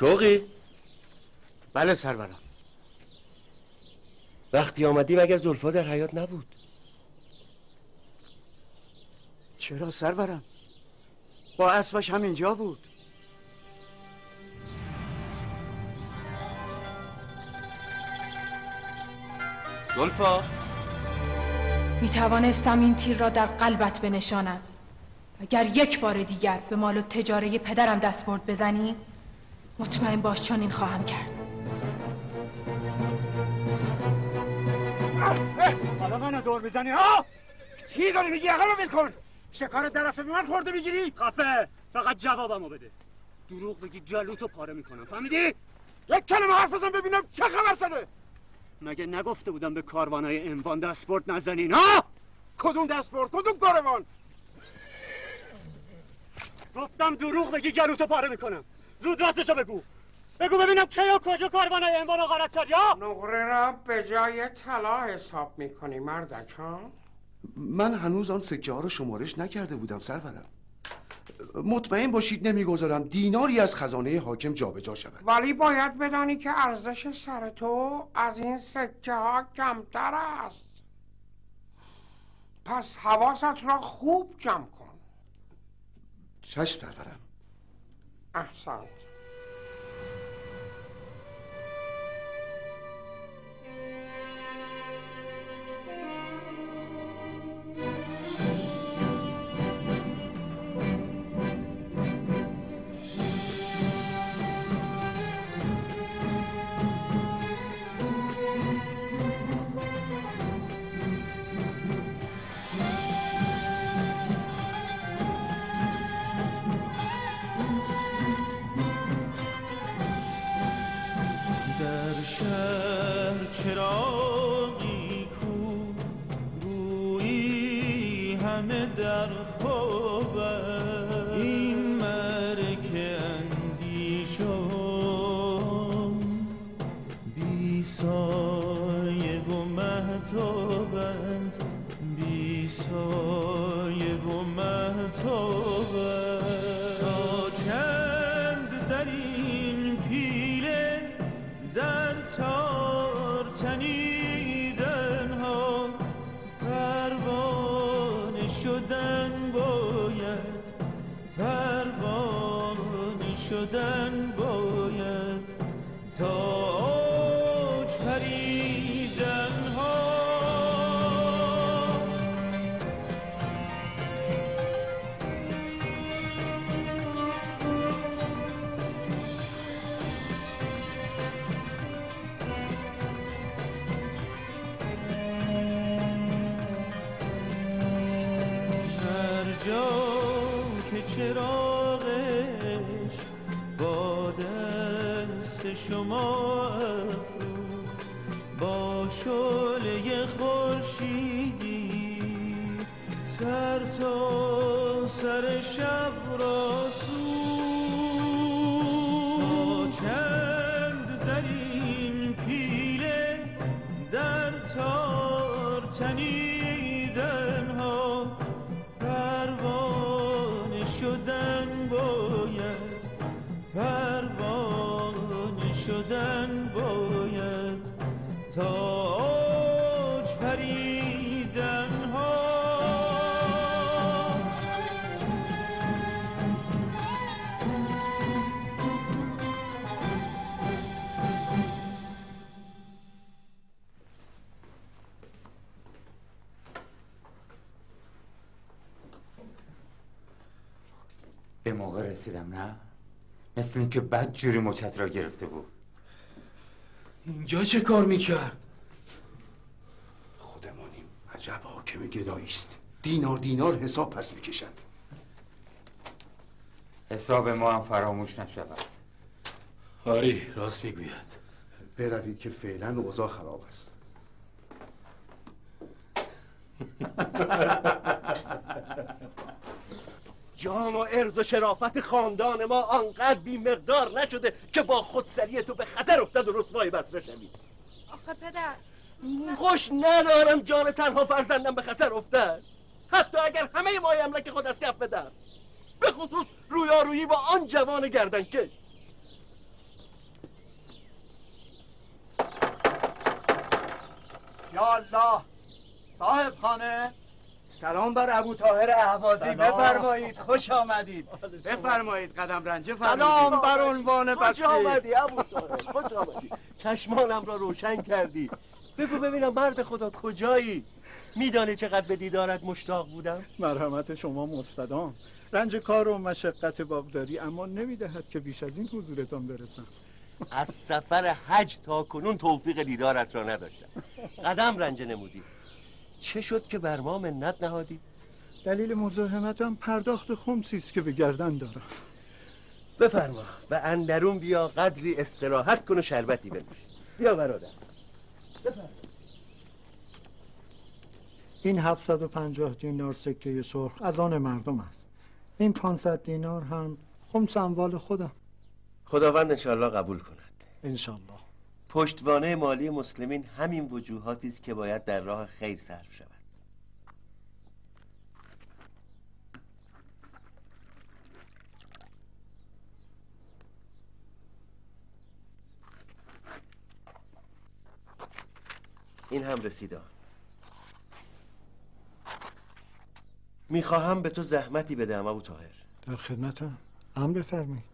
شوقی؟ بله سرورم. وقتی آمدی مگر زلفا در حیاط نبود؟ چرا سرورم؟ با اسبش همینجا بود. زلفا؟ می توانستم این تیر را در قلبت بنشانم. اگر یک بار دیگر به مال و تجاره پدرم دستبرد بزنی، مطمئن باش چون این خواهم کرد. حالا منو دور میزنی ها؟ چی داری میگی؟ عقل رو ول کن. شکار درف به من خورده میگیری؟ خفه، فقط جوابمو بده. دروغ بگی گلوتو پاره میکنم، فهمیدی؟ یک کلمه حرف بزن ببینم چه خبر شده. مگه نگفته بودم به کاروانای انوان دستبرد نزنین ها؟ کدوم دستبرد؟ کدوم کاروان؟ گفتم دروغ بگی گلوتو پاره میکنم. زود راستشو بگو. بگو ببینم کیا کجا کاروانای انوان رو غارت کردی ها؟ نقره را به جای طلا حساب میکنی مردک ها؟ من هنوز آن سکه ها رو شمارش نکرده بودم سرورم. مطمئن باشید نمیگذارم دیناری از خزانه حاکم جابجا شود. ولی باید بدانی که ارزش سر تو از این سکه ها کمتر است. پس حواست را خوب جمع کن. چشم سرورم. احسنت. چراغی کو گویی همه در خواب این مرک اندیشم بی سایه و مهتابند بی سایه و مهتابند تا چند در این پیله در تار تنیدن ها پروانه شدن باید پروانه شدن باید تا اوج پریدن ها. چراغش با دست شما افروخت با شعله خورشیدی سر تا سر شب را سوخت تا چند در این پیله در تار تنیدن ها پروانه شدن باید پروانه شدن باید تا اوج پریدن ها. به موقع رسیدم نه؟ مثل این که بد جوری مچت را گرفته بود. اینجا چه کار میکرد؟ خودمانیم. عجب حاکم گدایی است. دینار دینار حساب پس میکشد. حساب ما هم فراموش نشود. آری راست میگوید. بروید که فعلا اوضاع خراب است. جان و عرض و شرافت خاندان ما آنقدر بی مقدار نشده که با خودسری تو به خطر افتد و رسوای بصره شوی. آخه پدر خوش ندارم جان تنها فرزندم به خطر افتد، حتی اگر همه مای املک خود از کف بدم، به خصوص رویارویی با آن جوان گردنکش. یا الله. صاحب خانه. سلام بر ابو طاهر اهوازی. سلام. بفرمایید، خوش آمدید. بفرمایید، قدم رنجه فرمایید. سلام بر عنوان خوش بسیج. آمدی ابو طاهر، خوش آمدی. چشمانم را روشن کردی. بگو ببینم مرد خدا کجایی؟ میدانی چقدر به دیدارت مشتاق بودم؟ مرحمت شما مستدام. رنج کار و مشقت باغداری اما نمیدهد که بیش از این حضورتان برسم. از سفر حج تا کنون توفیق دیدارت را نداشتم. قدم رنجه نمودی. چه شد که بر ما منت نهادی؟ دلیل مزاحمتم پرداخت خمسی است که به گردن دارم. بفرما و اندرون بیا قدری استراحت کن و شربتی بنوش. بیا برادر. بفرما. این 750 دینار سکه سرخ از آن مردم است. این 500 دینار هم خمس اموال خودم. خداوند انشاءالله قبول کند. انشالله. پشتوانه مالی مسلمین همین وجوهاتی است که باید در راه خیر صرف شود. این هم رسیدان. میخواهم به تو زحمتی بدهم ابو طاهر. در خدمتم. امر بفرمایید.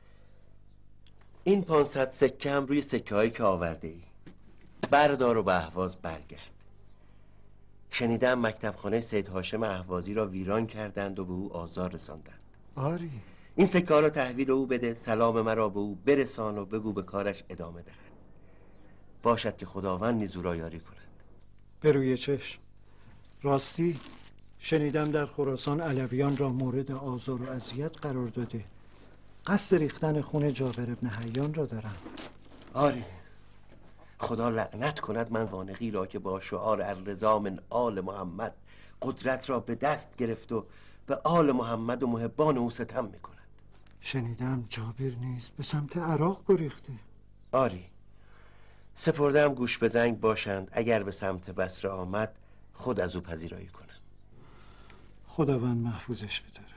این 500 سکه هم روی سکه هایی که آورده ای بردار و به اهواز برگرد. شنیدم مکتب خانه سید هاشم اهوازی را ویران کردند و به او آزار رساندند. آری. این سکه ها را تحویل او بده، سلام مرا به او برسان و بگو به کارش ادامه دهد. باشد که خداوند نیز او را یاری کند. به روی چشم. راستی شنیدم در خراسان علویان را مورد آزار و اذیت قرار داده. قصد ریختن خون جابر ابن حیان را دارم. آری، خدا لعنت کند من وانقی را که با شعار الرضا من آل محمد قدرت را به دست گرفت و به آل محمد و محبان او ستم میکند. شنیدم جابر نیز به سمت عراق گریخته. آری، سپردم گوش به زنگ باشند، اگر به سمت بصره آمد خود از او پذیرایی کنم. خداوند محفوظش بداره.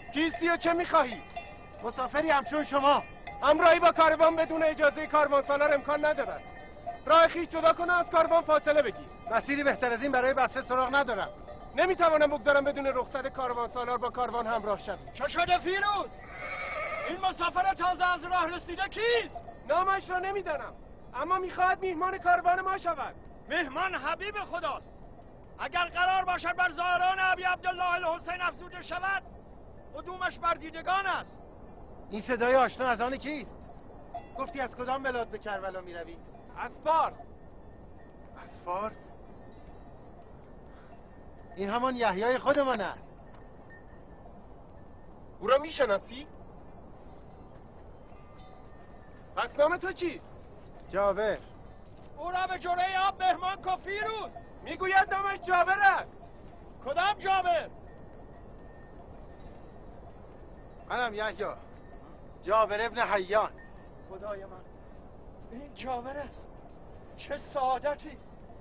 کیستی و چه میخواهی؟ مسافری همچون شما. همراهی با کاروان بدون اجازه کاروانسالار امکان ندارد. راه خویش جدا کنه، از کاروان فاصله بگیر. مسیری بهتر از این برای بسته سراغ ندارم. نمیتوانم بگذارم بدون رخصت کاروانسالار با کاروان همراه شوی. چه شده فیروز؟ این مسافر تازه از راه رسیده کیست؟ نامش را نمیدانم، اما میخواهد میهمان کاروان ما شود. مهمان حبیب خداست. اگر قرار باشد بر زائران ابی عبدالله الحسین افزوده شود، قدومش بر دیدگان است. این صدای آشنا از آن کیست؟ گفتی از کدام بلاد به کربلا میروی؟ از فارس. از فارس؟ این همان یحیای خودمان است. او را میشناسی؟ پس نام تو چیست؟ جابر. او را به جرعه آب مهمان کن فیروز. میگوید نامش جابر است. کدام جابر؟ منم یحیی، جابر ابن حیان. خدای من، این جابر است. چه سعادتی.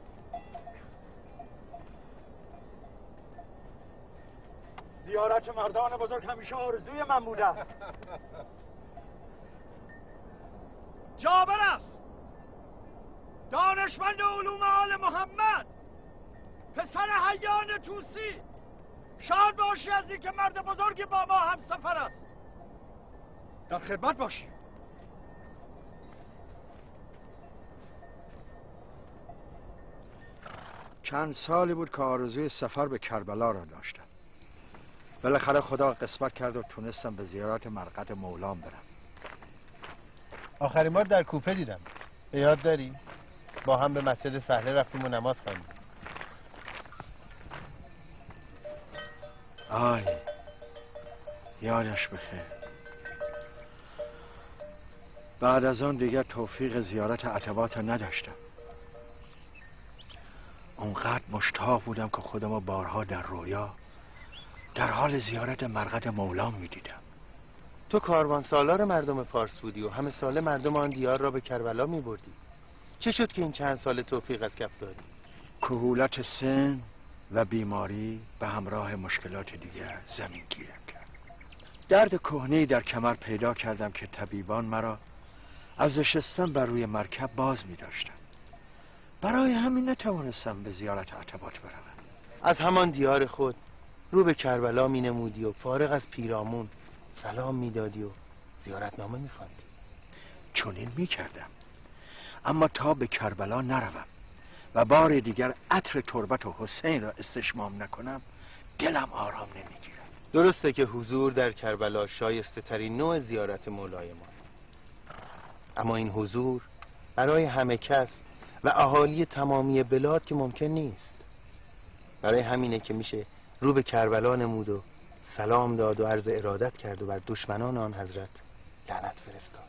زیارت مردان بزرگ همیشه آرزوی من بوده است. جابر است، دانشمند علوم آل محمد، پسر حیان توسی. شاد باشی از اینکه مرد بزرگی با ما هم سفر است. در خدمت باشی. چند سالی بود که آرزوی سفر به کربلا را داشتم. بالاخره خدا قسمت کرد و تونستم به زیارت مرقد مولام برم. آخرین بار در کوپه دیدم. به یاد داری؟ با هم به مسجد سهله رفتیم و نماز خواندیم. آره، یادش بخیر. بعد از آن دیگر توفیق زیارت عتبات را نداشتم. اونقدر مشتاق بودم که خودم رو بارها در رویا در حال زیارت مرقد مولام میدیدم. تو کاروان سالار مردم فارس بودی و همه ساله مردم آن دیار را به کربلا می بردی. چه شد که این چند سال توفیق از کف دادی؟ کهولت سن و بیماری به همراه مشکلات دیگر زمین گیرم کرد. درد کهنه‌ای در کمر پیدا کردم که طبیبان مرا از نشستن بر روی مرکب باز می داشتن. برای همین نتوانستم به زیارت عتبات بروم. از همان دیار خود رو به کربلا می نمودی و فارغ از پیرامون سلام می دادی و زیارتنامه می خواندی. چنین می کردم، اما تا به کربلا نروم و بار دیگر عطر تربت و حسین را استشمام نکنم دلم آرام نمیگیرد. درسته که حضور در کربلا شایسته ترین نوع زیارت مولای ما، اما این حضور برای همه کس و اهالی تمامی بلاد که ممکن نیست. برای همینه که میشه رو به کربلا نمود و سلام داد و عرض ارادت کرد و بر دشمنان آن حضرت لعنت فرستاد،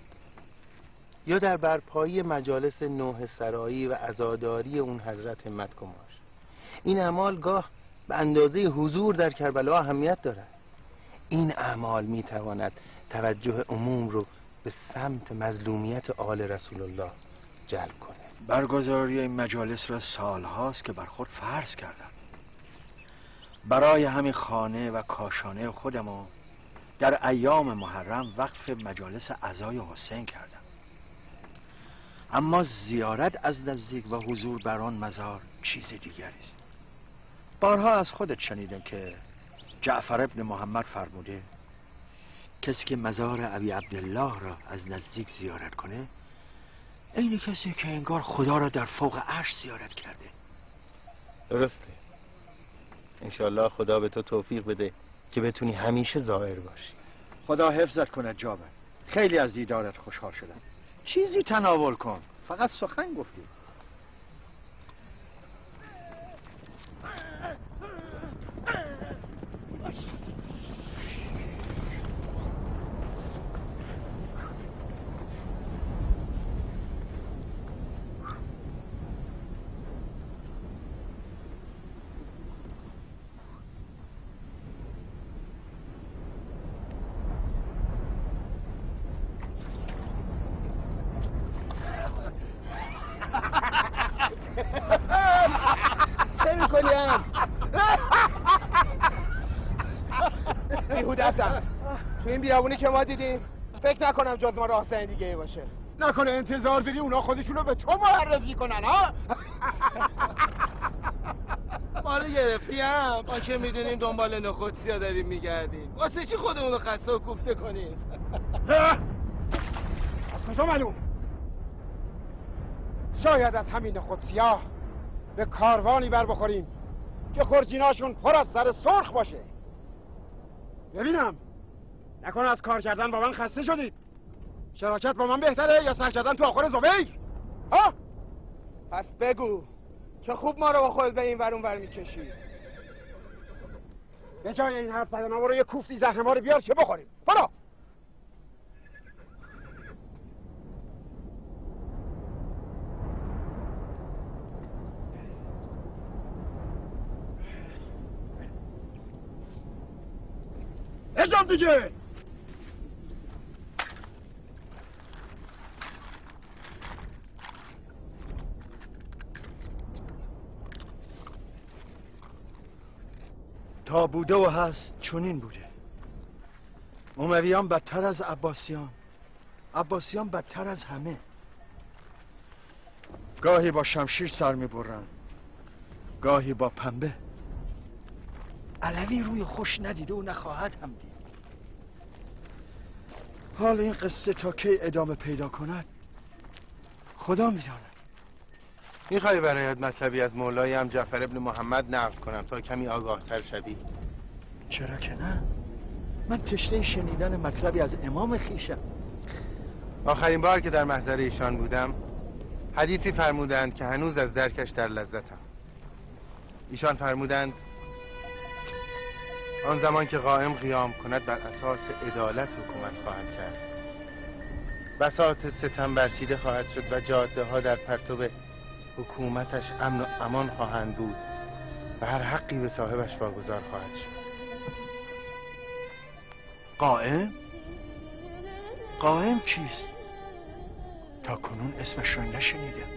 یا در برپایی مجالس نوح سرایی و عزاداری اون حضرت همت گمار. این اعمال گاه به اندازه حضور در کربلا اهمیت دارد. این اعمال میتواند توجه عموم رو به سمت مظلومیت آل رسول الله جلب کنه. برگزاری این مجالس را سالهاست که بر خود فرض کردم. برای همین خانه و کاشانه خودمو در ایام محرم وقف مجالس عزای حسین کردم. اما زیارت از نزدیک و حضور بر آن مزار چیز دیگری است. بارها از خودت شنیدم که جعفر ابن محمد فرموده کسی که مزار ابی عبدالله را از نزدیک زیارت کنه اینی کسی که انگار خدا را در فوق عرش زیارت کرده. درسته. انشالله خدا به تو توفیق بده که بتونی همیشه ظاهر باشی. خدا حفظت کنه جابر. خیلی از دیدارت خوشحال شدم. چیزی تناول کن، فقط سخن گفتی. بیهوده هستن. تو این بیابونی که ما دیدیم فکر نکنم جز ما راهزن دیگه ای باشه. نکنه انتظار داری اونا خودشونو به تو معرفی کنن ها؟ ما رو گرفتی هم؟ ما که میدونیم دنبال نخودسیا داریم میگردیم. واسه چی خودمون رو خسته و کوفته کنیم؟ از کجا معلوم؟ شاید از همین نخودسیا به کاروانی بر بخوریم که خورجیناشون پر از سر سرخ باشه. ببینم نکنه از کار کردن با من خسته شدید. شراکت با من بهتره یا سر کردن تو آخر زبیر؟ ها؟ پس بگو که خوب ما رو با خود به این ور اون ور میکشی. به جای این حرف زدن برو یه کوفتی زهرمار رو بیار چه بخوریم. برو. اجام دیگه. تا بوده و هست چنین بوده. امویان بدتر از عباسیان، عباسیان بدتر از همه. گاهی با شمشیر سر میبرن، گاهی با پنبه. علوی روی خوش ندیده و نخواهد هم دید. حال این قصه تا کی ادامه پیدا کند خدا میداند. میخوای برایت مطلبی از مولایم جعفر ابن محمد نقل کنم تا کمی آگاهتر شوی؟ چرا که نه؟ من تشنه شنیدن مطلبی از امام خیشم. آخرین بار که در محضر ایشان بودم حدیثی فرمودند که هنوز از درکش در لذتم. ایشان فرمودند آن زمان که قائم قیام کند بر اساس عدالت حکومت خواهد کرد. بساط ستم برچیده خواهد شد و جاده ها در پرتو حکومتش امن و امان خواهند بود و هر حقی به صاحبش واگذار خواهد شد. قائم؟ قائم کیست؟ تا کنون اسمش را نشنیدم.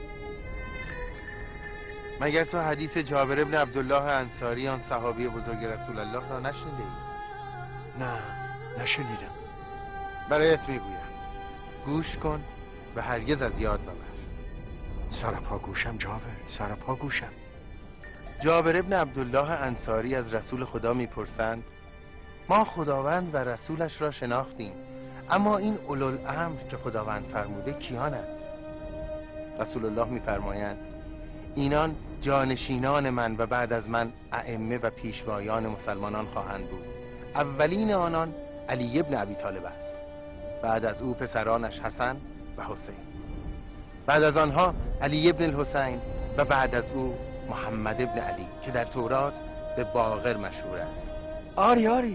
مگر تو حدیث جابر ابن عبدالله انصاری آن صحابی بزرگ رسول الله را نشنیده ای؟ نه نشنیدم. برایت میگویم گوش کن و هرگز از یاد مبر. سرپا گوشم جابر، سرپا گوشم. جابر ابن عبدالله انصاری از رسول خدا میپرسند ما خداوند و رسولش را شناختیم، اما این اولوالامر که خداوند فرموده کیانند؟ رسول الله میفرمایند اینان جانشینان من و بعد از من ائمه و پیشوایان مسلمانان خواهند بود. اولین آنان علی ابن ابی طالب است، بعد از او پسرانش حسن و حسین، بعد از آنها علی ابن الحسین و بعد از او محمد ابن علی که در تورات به باقر مشهور است. آری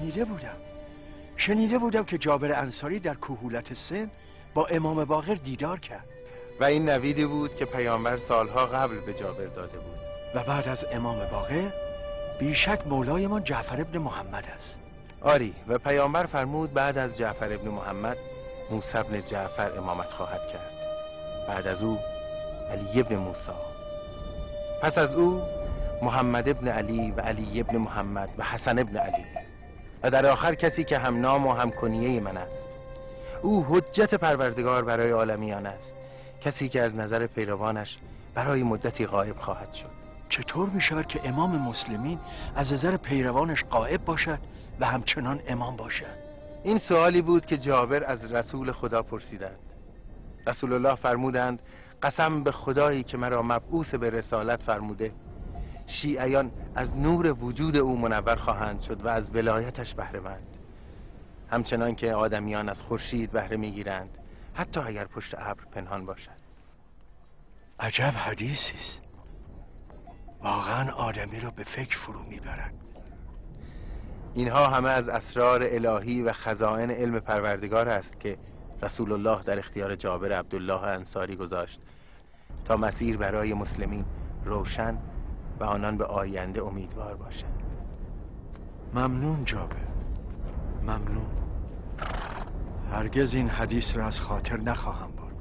شنیده بودم که جابر انصاری در کهولت سن با امام باقر دیدار کرد و این نویدی بود که پیامبر سالها قبل به جابر داده بود. و بعد از امام باقر بیشک مولایمان جعفر ابن محمد است. آری، و پیامبر فرمود بعد از جعفر ابن محمد موسی ابن جعفر امامت خواهد کرد، بعد از او علی ابن موسی، پس از او محمد ابن علی و علی ابن محمد و حسن ابن علی، و در آخر کسی که هم نام و هم کنیه من است. او حجت پروردگار برای عالمیان است، کسی که از نظر پیروانش برای مدتی غایب خواهد شد. چطور می شود که امام مسلمین از نظر پیروانش غایب باشد و همچنان امام باشد؟ این سوالی بود که جابر از رسول خدا پرسیدند. رسول الله فرمودند قسم به خدایی که مرا مبعوث به رسالت فرموده، شیعیان از نور وجود او منور خواهند شد و از ولایتش بهره مند، همچنان که آدمیان از خورشید بهره میگیرند حتی اگر پشت ابر پنهان باشد. عجب حدیثی است، واقعا آدمی رو به فکر فرو میبرد. اینها همه از اسرار الهی و خزائن علم پروردگار است که رسول الله در اختیار جابر عبدالله انصاری گذاشت تا مسیر برای مسلمین روشن و آنان به آینده امیدوار باشند. ممنون جابر، ممنون. هرگز این حدیث را از خاطر نخواهم برد.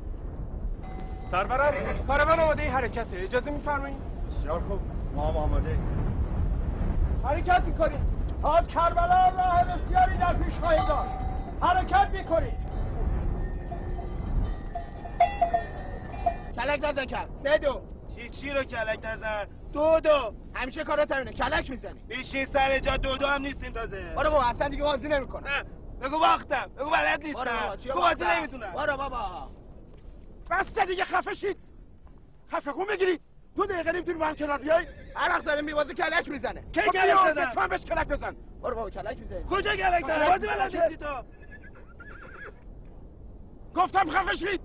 سرورم کاروان آماده حرکته، اجازه میفرمایید؟ بسیار خوب، ما هم آماده. حرکت میکنیم. تا کربلا راه بسیاری در پیش خواهیم داشت. حرکت میکنید. کلک نزن کرد 3-2. چی رو کلک نزن؟ 2-2. همیشه کارات همینه، کلک میزنی. بیشین سر جا 2-2 هم نیستیم تازه. برو بابا اصلا دیگه بازی نمیکنه. بگو باختم، بگو بلد نیستم، بگو بازی نمیتونم. برو بابا. بس دیگه خفه شید. خفه خون بگیرید. 2 دقیقه نمیتونی با هم کنار بیای؟ هر وقت داره میبازه کلک میزنه. کی کلک بزن؟ تو هم بهش کلک بزن. برو بابا کلک میزنی. کجا کلک بزن؟ بازی بلد نیستی تو. گفتم خفه شید.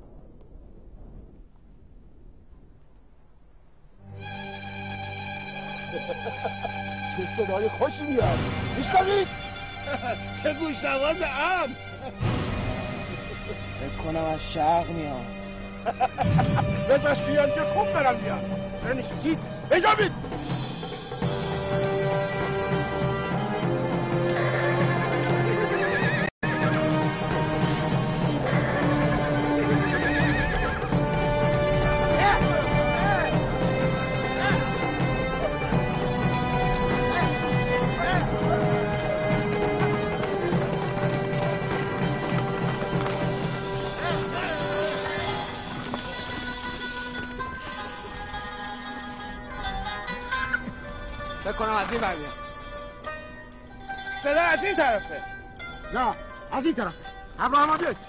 چه صدای خوشی میاد. میشنوید؟ چه گوشنواز ام. فکر کنم از شرق میاد. بذارش بیان که خوب برم بیان. چرا نشستید؟ بجابید. کنم از این برمیاد. صدا از این طرفه. نه از این طرف. همراه ما بیاید.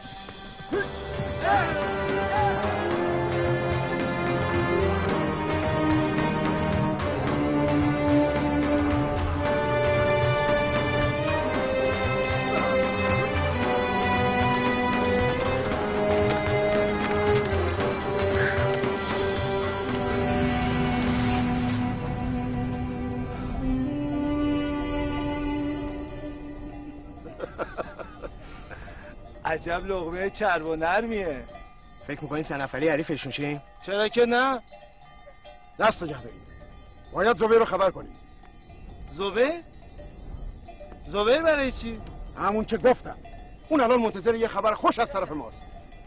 عجب لقمه چرب و نرمیه. فکر میکنین 3 نفری حریفشون شیم؟ چرا که نه؟ دست نگه دارید. باید زبیر رو خبر کنید. زبیر؟ زبیر برای چی؟ همون که گفتم. اون الان منتظر یه خبر خوش از طرف ماست.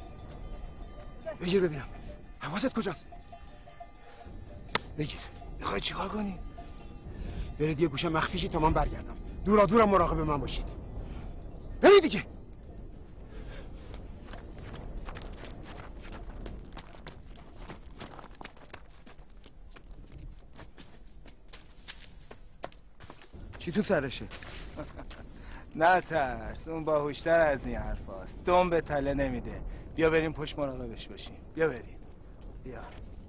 بگیر ببینم. حواست کجاست؟ بگیر. میخوای چیکار کنی؟ برید یه گوشه مخفی شید تا من برگردم. دورا دورم مراقب من باشید. برید دیگه. چی تو سرشه؟ نه ترس، اون باهوشتر از این حرف هاست. دم به تله نمیده. بیا بریم پشت مراقبش باشیم. بیا بریم. بیا.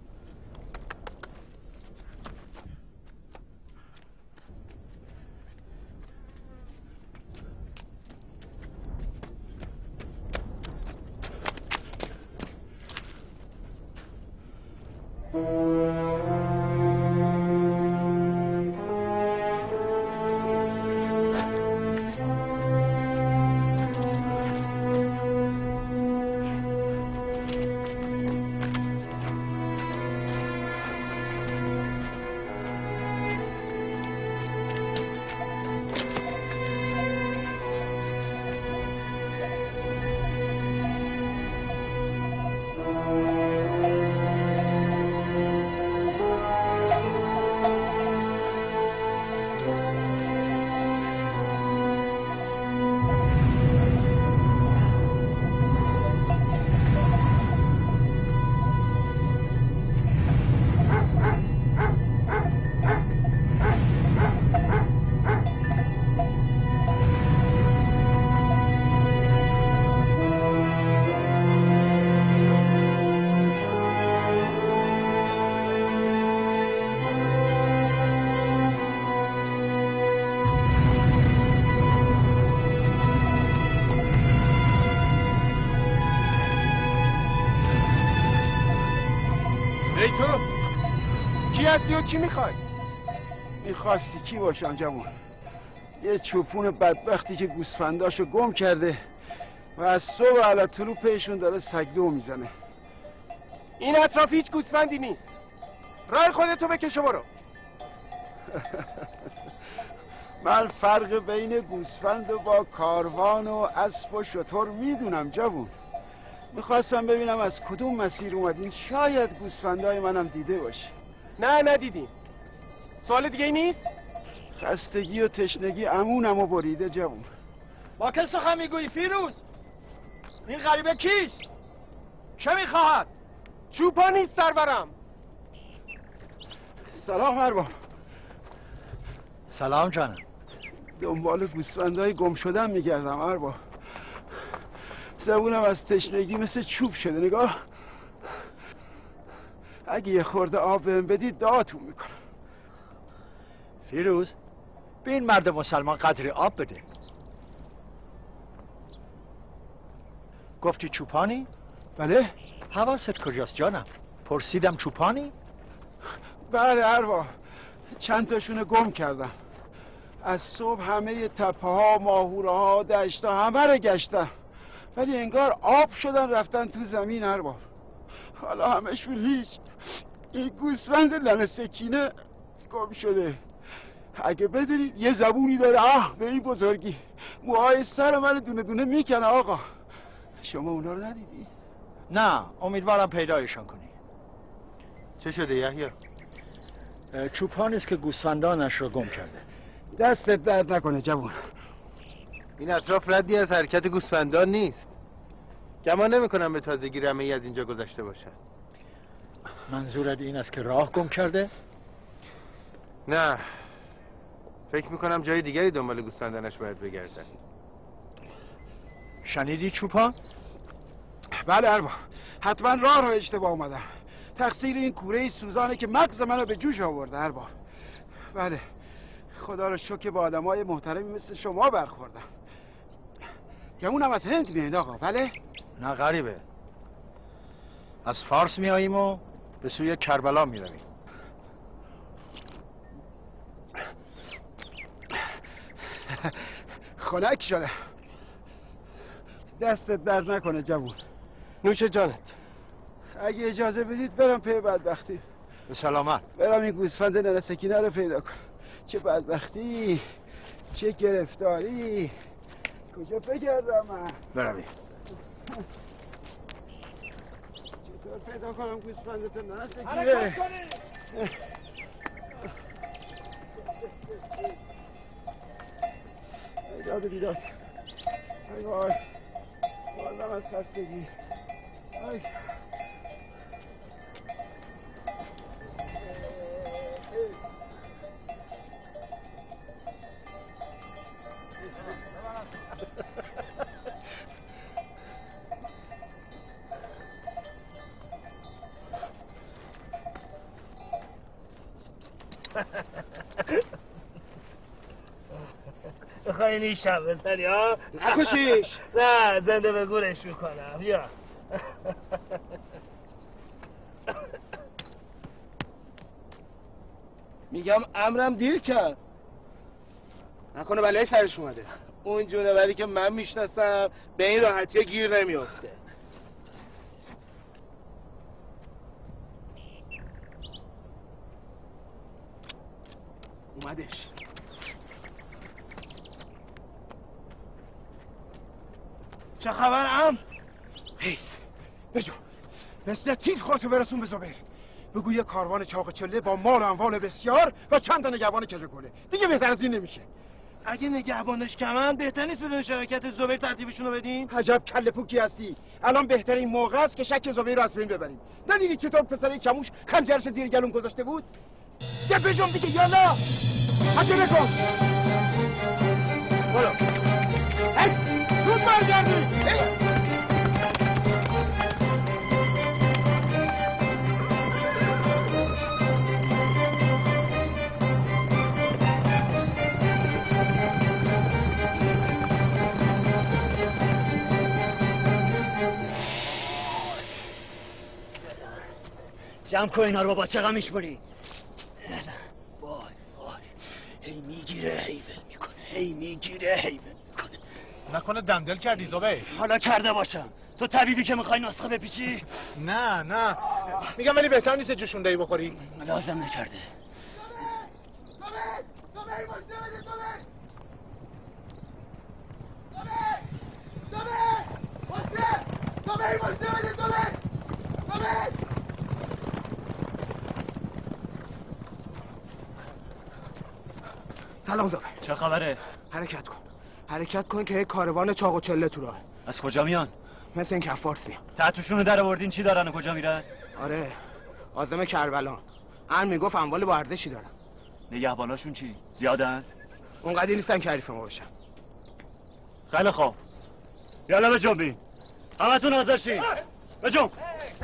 هستی و چی میخوای؟ میخواستی کی باشم جوان؟ یه چوپون بدبختی که گوسفنداشو گم کرده و از صبح علا طلوع پیشون داره سگدو میزنه. این اطراف هیچ گوسفندی نیست. راه خودتو بکش و برو. من فرق بین گوسفند و با کاروان و اسب و شتر میدونم جوون. میخواستم ببینم از کدوم مسیر اومدین، شاید گوسفندای منم دیده باشی. نه ندیدیم. سوال دیگه ای نیست؟ خستگی و تشنگی امونمو بریده جوون. با که سخن میگویی فیروز؟ این غریبه کیست؟ چه میخواهد؟ چوپانی سرورم. سلام ارباب. سلام جانم. دنبال گوسفندای گم شدن میگردم ارباب. زبونم از تشنگی مثل چوب شده. نگاه، اگه یه خورده آب بهم بدید دعاتون میکنم. فیروز، به این مرد مسلمان قدری آب بده. گفتی چوپانی؟ بله. حواست کجاست جانم؟ پرسیدم چوپانی؟ بله ارباب، چند تاشونو گم کردم. از صبح همه تپه ها، ماهوره ها، دشت ها همه رو گشتم، ولی انگار آب شدن رفتن تو زمین ارباب. حالا همشون هیچ. این گوسفند لنه سکینه گم شده. اگه بدونید یه زبونی داره به این بزرگی، موهای سر من دونه دونه میکنه آقا. شما اونا رو ندیدی؟ نه، امیدوارم پیدایشان کنی. چه شده یحیی؟ چوپانی است که گوسفندانش رو گم کرده. دستت درد نکنه جوان. این اطراف ردی از حرکت گوسفندان نیست. گمان نمی‌کنم به تازگی رمه‌ای از اینجا گذشته باشد. منظورت این است که راه گم کرده؟ نه، فکر میکنم جای دیگری دنبال گوسفندانش باید بگردن. شنیدی چوپان؟ بله ارباب، حتما راه رو اشتباه اومدم. تقصیر این کوره سوزانه که مغز منو به جوش آورده ارباب. بله، خدا رو شکر با آدمای محترمی مثل شما برخوردم. گمونم از هند میایید آقا. بله؟ نه غریبه، از فارس میاییم و به سوی کربلا میرویم. خنک شده. دستت درد نکنه جوون. نوش جانت. اگه اجازه بدید برم پی بدبختی. به سلامت. برم این گوسفند ننسکینه رو پیدا کنم. چه بدبختی، چه گرفتاری. کجا بگردم من؟ برویم. چطور پیدا کنم گوسفندت ننسکینه؟ حرکت کنید. ایداد بیداد. ای وای، والله از خستگی. ای خیلی شب بزنی ها؟ نکشیش. نه، زنده به گورش میکنم. بیا. میگم امرم دیر کرد. نکنه بلای سرش اومده. اون جونوری که من میشناسم به این راحتی گیر نمیافته. اومدش. چه خبر ام؟ حیث بجو مثل تیر خودتو برسون به زبیر. بگو یه کاروان چاق چله با مال و اموال بسیار و چند تا نگهبان کژگله. دیگه بهتر از این نمیشه. اگه نگهبانش کمن بهتر نیست بدون شراکت زبیر ترتیبشونو بدین؟ عجب کله پوکی هستی. الان بهترین موقع است که شک زبیر رو از بین ببریم. ندیدی چطور پسر کموش خنجرش زیر گلوم گذاشته بود؟ ده بجم دیگه یالا. عجله کن. برو. زود برگردی. جمع کن اینا رو بابا، چقدر میشمونی؟ وای وای، هی میگیره هی ول میکنه، هی میگیره هی ول میکنه. نکنه دمدل کردی زبیر؟ حالا کرده باشم. تو طبیبی که میخوای نسخه بپیچی؟ نه میگم ولی بهتر نیست جوشون دهی بخوری؟ لازم نکرده. سلام زبر. چه خبره؟ حرکت کن که یک کاروان چاق و چله تو راه. از کجا میان؟ مثل این کفارس میان. تحتشونو در آوردین چی دارن و کجا میرن؟ آره عازم کربلا. ان میگفت اموال با ارزشی دارن. نگهباناشون چی؟ زیادن؟ اونقدی نیستن که حریف ما باشن. خیلی خوب. یالا بجنبین. همتون حاضر شین. بجنب.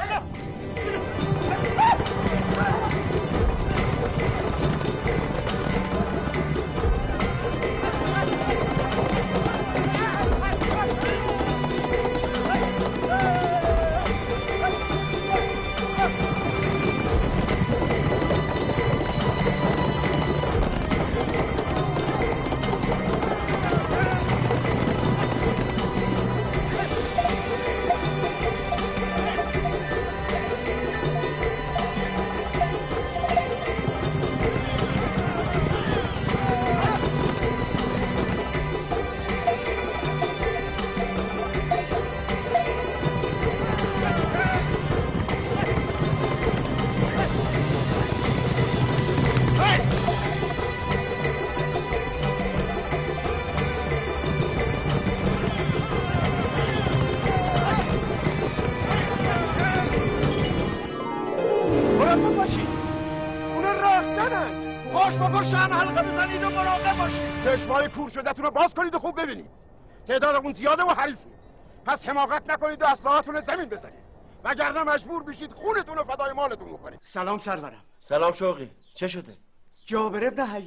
چشمای کور شده‌تون رو باز کنید و خوب ببینید. تعدادمون زیاده و حریفیم. پس حماقت نکنید و اسلحه‌تون رو زمین بزنید. وگرنه مجبور بشید خونتون رو فدای مالتون بکنید. سلام سرورم. سلام شوقی. چه شده؟ جابر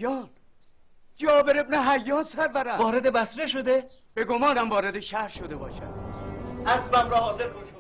ابن حیان سرورم. وارد بصره شده؟ به گمانم وارد شهر شده باشد. اسبم را حاضر کن.